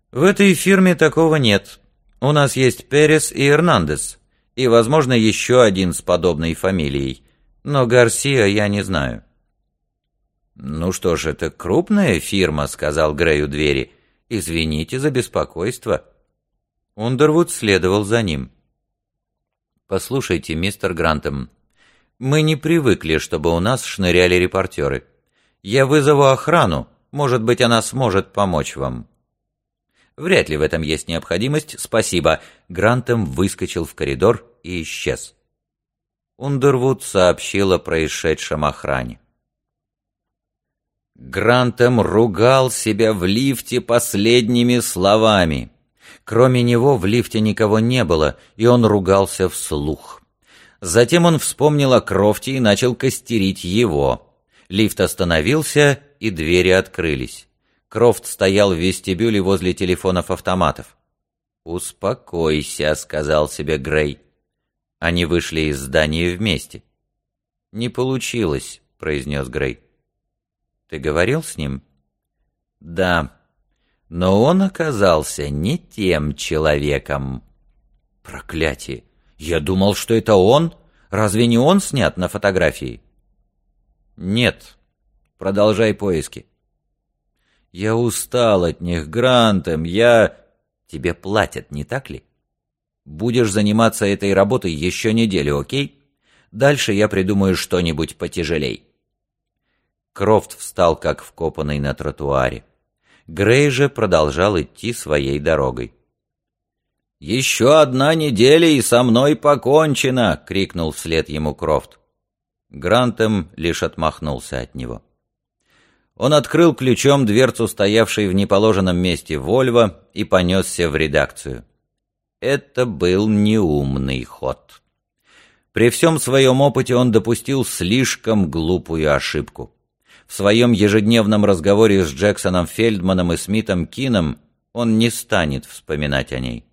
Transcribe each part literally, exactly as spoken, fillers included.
В этой фирме такого нет. У нас есть Перес и Эрнандес, и, возможно, еще один с подобной фамилией, но Гарсиа я не знаю». «Ну что ж, это крупная фирма», — сказал Грей у двери. «Извините за беспокойство». Ундервуд следовал за ним. «Послушайте, мистер Грантем, мы не привыкли, чтобы у нас шныряли репортеры. Я вызову охрану, может быть, она сможет помочь вам». «Вряд ли в этом есть необходимость, спасибо». Грантем выскочил в коридор и исчез. Ундервуд сообщил о происшедшем охране. Грантем ругал себя в лифте последними словами. Кроме него в лифте никого не было, и он ругался вслух. Затем он вспомнил о Крофте и начал костерить его. Лифт остановился, и двери открылись. Крофт стоял в вестибюле возле телефонов-автоматов. «Успокойся», — сказал себе Грей. Они вышли из здания вместе. «Не получилось», — произнес Грей. «Ты говорил с ним?» «Да, но он оказался не тем человеком». «Проклятие! Я думал, что это он. Разве не он снят на фотографии?» «Нет. Продолжай поиски». «Я устал от них, Грантем, я...» «Тебе платят, не так ли? Будешь заниматься этой работой еще неделю, окей? Дальше я придумаю что-нибудь потяжелей». Крофт встал как вкопанный на тротуаре. Грей же продолжал идти своей дорогой. «Еще одна неделя, и со мной покончено!» — крикнул вслед ему Крофт. Грантем лишь отмахнулся от него. Он открыл ключом дверцу, стоявшей в неположенном месте Вольво, и понесся в редакцию. Это был неумный ход. При всем своем опыте он допустил слишком глупую ошибку. В своем ежедневном разговоре с Джексоном Фельдманом и Смитом Кином он не станет вспоминать о ней.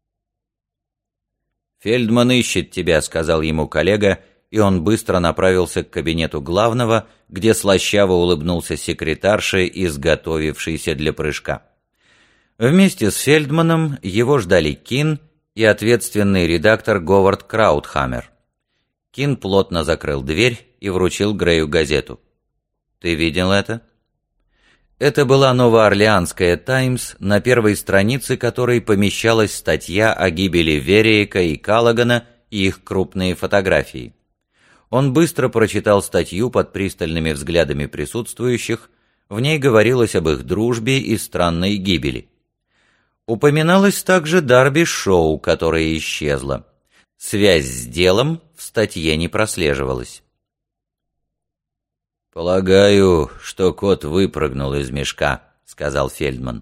«Фельдман ищет тебя», — сказал ему коллега, и он быстро направился к кабинету главного, где слащаво улыбнулся секретарше, изготовившейся для прыжка. Вместе с Фельдманом его ждали Кин и ответственный редактор Говард Краутхаммер. Кин плотно закрыл дверь и вручил Грею газету. «Ты видел это?» Это была Новоорлеанская «Таймс», на первой странице которой помещалась статья о гибели Верейка и Каллагана и их крупные фотографии. Он быстро прочитал статью под пристальными взглядами присутствующих, в ней говорилось об их дружбе и странной гибели. Упоминалось также Дарби Шоу, которое исчезло. Связь с делом в статье не прослеживалась. «Полагаю, что кот выпрыгнул из мешка», — сказал Фельдман.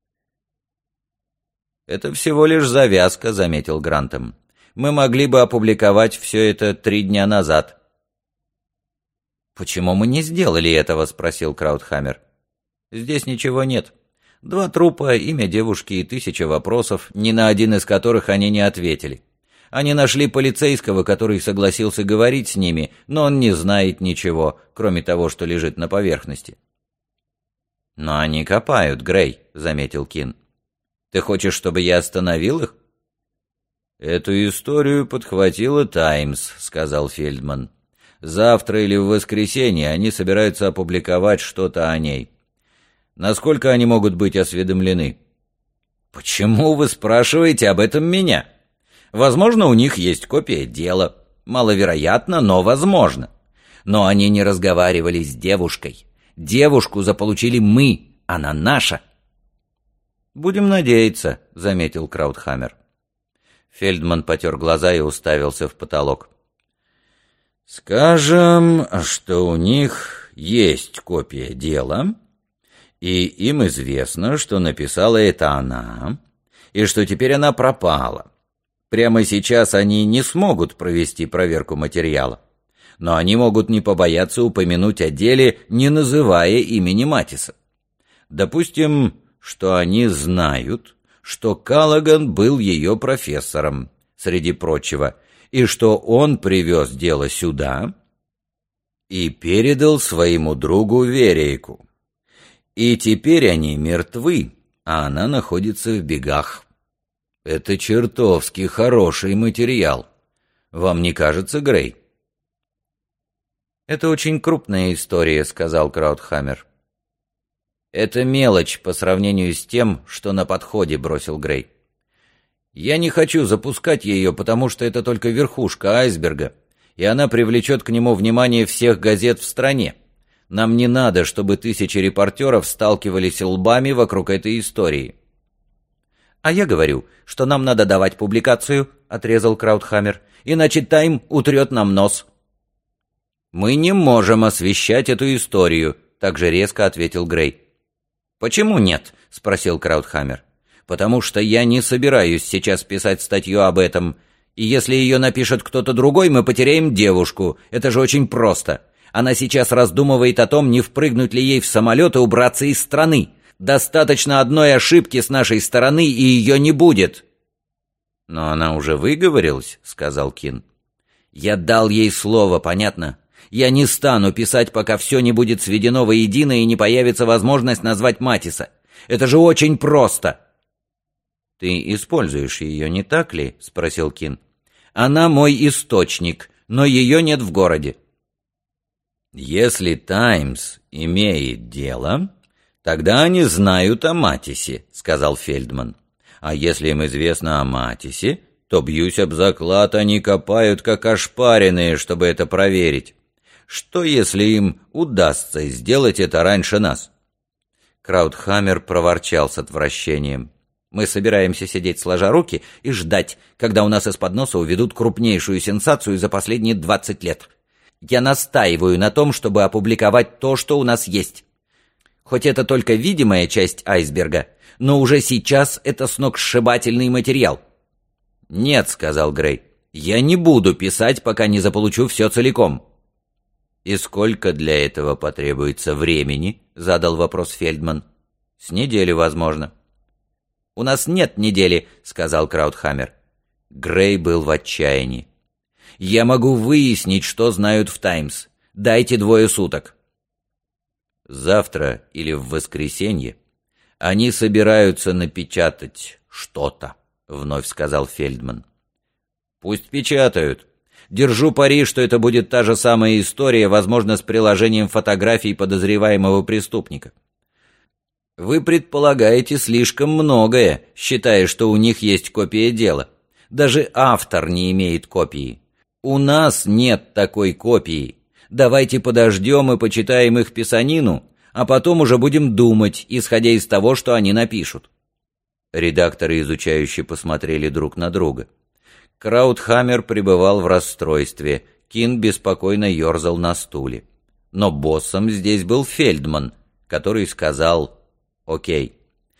«Это всего лишь завязка», — заметил Грантем. «Мы могли бы опубликовать все это три дня назад». «Почему мы не сделали этого?» — спросил Краутхаммер. «Здесь ничего нет. Два трупа, имя девушки и тысяча вопросов, ни на один из которых они не ответили. Они нашли полицейского, который согласился говорить с ними, но он не знает ничего, кроме того, что лежит на поверхности». «Но они копают, Грей», — заметил Кин. «Ты хочешь, чтобы я остановил их?» «Эту историю подхватила «Таймс», — сказал Фельдман. «Завтра или в воскресенье они собираются опубликовать что-то о ней. Насколько они могут быть осведомлены?» «Почему вы спрашиваете об этом меня? Возможно, у них есть копия дела. Маловероятно, но возможно. Но они не разговаривали с девушкой. Девушку заполучили мы, она наша». «Будем надеяться», — заметил Краутхаммер. Фельдман потер глаза и уставился в потолок. «Скажем, что у них есть копия дела, и им известно, что написала это она, и что теперь она пропала. Прямо сейчас они не смогут провести проверку материала, но они могут не побояться упомянуть о деле, не называя имени Матиса. Допустим, что они знают, что Каллаган был ее профессором, среди прочего, и что он привез дело сюда и передал своему другу Верейку. И теперь они мертвы, а она находится в бегах. Это чертовски хороший материал. Вам не кажется, Грей?» «Это очень крупная история», — сказал Краутхаммер. «Это мелочь по сравнению с тем, что на подходе», — бросил Грей. «Я не хочу запускать ее, потому что это только верхушка айсберга, и она привлечет к нему внимание всех газет в стране. Нам не надо, чтобы тысячи репортеров сталкивались лбами вокруг этой истории». «А я говорю, что нам надо давать публикацию», — отрезал Краутхаммер, «иначе Тайм утрет нам нос». «Мы не можем освещать эту историю», — также резко ответил Грей. «Почему нет?» — спросил Краутхаммер. «Потому что я не собираюсь сейчас писать статью об этом, и если ее напишет кто-то другой, мы потеряем девушку. Это же очень просто. Она сейчас раздумывает о том, не впрыгнуть ли ей в самолет и убраться из страны. Достаточно одной ошибки с нашей стороны, и ее не будет». «Но она уже выговорилась», — сказал Кин. «Я дал ей слово, понятно? Я не стану писать, пока все не будет сведено воедино и не появится возможность назвать Матиса. Это же очень просто!» «Ты используешь ее, не так ли?» — спросил Кин. «Она мой источник, но ее нет в городе». «Если «Таймс» имеет дело, тогда они знают о Матисе», — сказал Фельдман. «А если им известно о Матисе, то, бьюсь об заклад, они копают как ошпаренные, чтобы это проверить. Что, если им удастся сделать это раньше нас?» Краутхаммер проворчал с отвращением. «Мы собираемся сидеть сложа руки и ждать, когда у нас из-под носа уведут крупнейшую сенсацию за последние двадцать лет. Я настаиваю на том, чтобы опубликовать то, что у нас есть. Хоть это только видимая часть айсберга, но уже сейчас это сногсшибательный материал». «Нет», — сказал Грей, — «я не буду писать, пока не заполучу все целиком». «И сколько для этого потребуется времени?» — задал вопрос Фельдман. «С неделю, возможно». «У нас нет недели», — сказал Краутхаммер. Грей был в отчаянии. «Я могу выяснить, что знают в «Таймс». Дайте двое суток». «Завтра или в воскресенье они собираются напечатать что-то», — вновь сказал Фельдман. «Пусть печатают. Держу пари, что это будет та же самая история, возможно, с приложением фотографий подозреваемого преступника. Вы предполагаете слишком многое, считая, что у них есть копия дела. Даже автор не имеет копии. У нас нет такой копии. Давайте подождем и почитаем их писанину, а потом уже будем думать, исходя из того, что они напишут». Редакторы изучающе посмотрели друг на друга. Краутхаммер пребывал в расстройстве, Кин беспокойно ерзал на стуле. Но боссом здесь был Фельдман, который сказал: «Окей,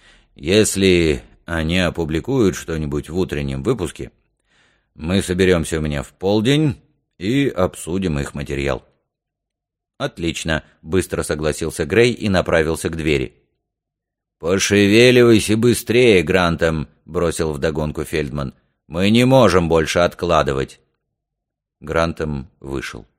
если они опубликуют что-нибудь в утреннем выпуске, мы соберемся у меня в полдень и обсудим их материал». «Отлично», — быстро согласился Грей и направился к двери. «Пошевеливайся быстрее, Грантом», — бросил вдогонку Фельдман. «Мы не можем больше откладывать». Грантом вышел.